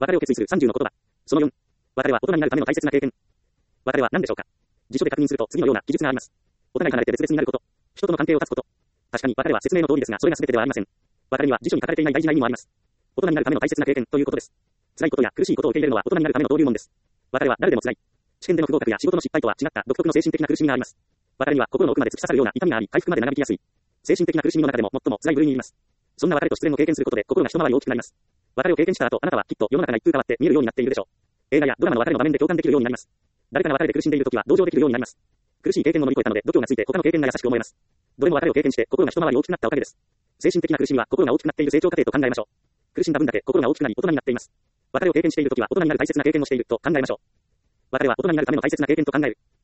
別れを決意する30の言葉。その4。別れは大人になるための大切な経験。別れは何でしょうか。辞書で確認すると次のような記述があります。お互い離れて別々になること。人との関係を断つこと。確かに別れは説明の通りですが、それが全てではありません。別れには辞書に書かれていない大事な意味もあります。大人になるための大切な経験ということです。辛いことや苦しいことを受け入れるのは大人になるための登竜門です。別れは誰でも辛い。試験での不合格や仕事の失敗とは違った独特の精神的な苦しみがあります。別れには心の奥まで突き刺さるような痛みがあり、回復まで長引きやすい。精神的な苦しみの中でも最も辛い部類にいます。そんな別れと失恋を経験することで心が一回り大きくなります。別れを経験した後、あなたはきっと世の中が一風変わって見えるようになっているでしょう。映画やドラマの別れの場面で共感できるようになります。誰かが別れで苦しんでいるときは同情できるようになります。苦しい経験を乗り越えたので度胸がついて他の経験が優しく思えます。どれも別れを経験して心が一回り大きくなったおかげです。精神的な苦しみは心が大きくなっている成長過程と考えましょう。苦しんだ分だけ心が大きくなり大人になっています。別れを経験しているときは大人になる大切な経験をしていると考えましょう。別れは大人になるための大切な経験と考える。